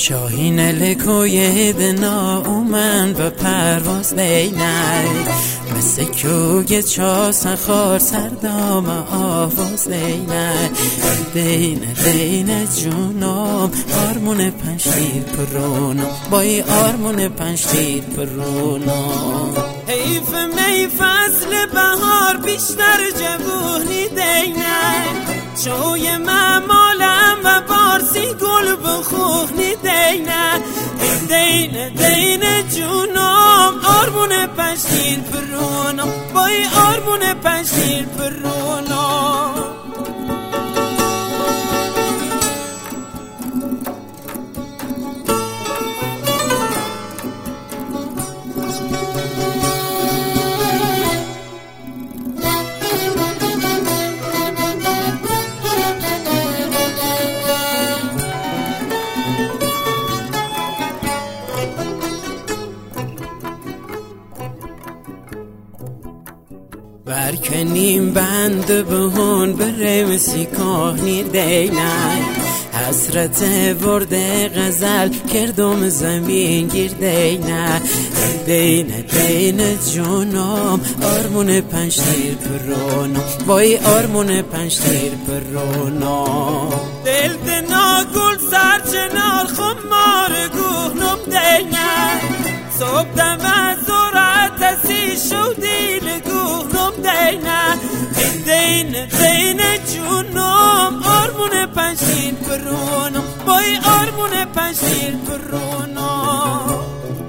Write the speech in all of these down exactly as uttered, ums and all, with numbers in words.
شاهین لکوی دنا اومن به پرواز دینه مثل کوگ چا سخار سردام آواز دینه دینه دینه جونم آرمون پنشتیر پرونم بای آرمون پنشتیر پرونم حیف می فصل بهار بیشتر جوونی دینه چوی ممالم و بارسی گل بخوخنی دینه دینه دینه جونم آرمون پنشتیر پرونم بای آرمون پنشتیر پرونم برکنیم بند بهون بریم سیکاهنی دینه حسرت ورده غزل کردم زمین گیر دینه دینه دینه جونم آرمون پنشتیر پرونم وای آرمون پنشتیر پرونم دل دنا گل سر چنار خمار گوهنم دینه صبح دم از زورت سی شو دیل گوهنم دینه دینه دینه جونم آرمون پنشتیر پرونم بای آرمون پنشتیر پرونم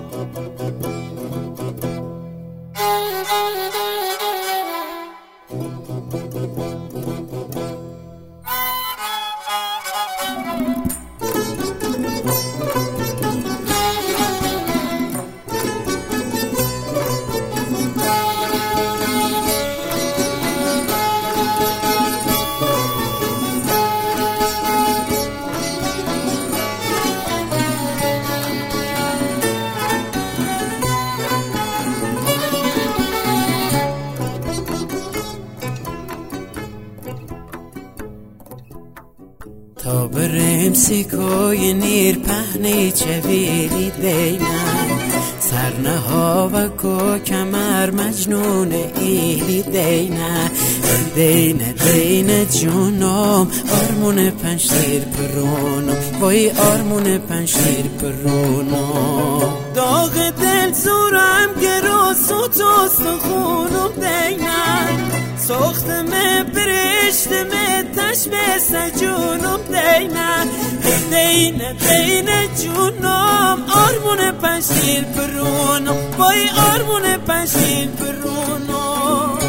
تا بریم سیکوی نیر پهنی چویلی دینه سرنه ها و کو کمر مجنون ایلی دینه دینه دینه جونم آرمون پنشتیر پرونم وای آرمون پنشتیر پرونم داغ دل زورم گرو سوتوست خونم دینه سوختم برشتم تشبه سجونم دینه دینه دینه جونم آرمون پنشتیر پرونم وای آرمون پنشتیر پرونم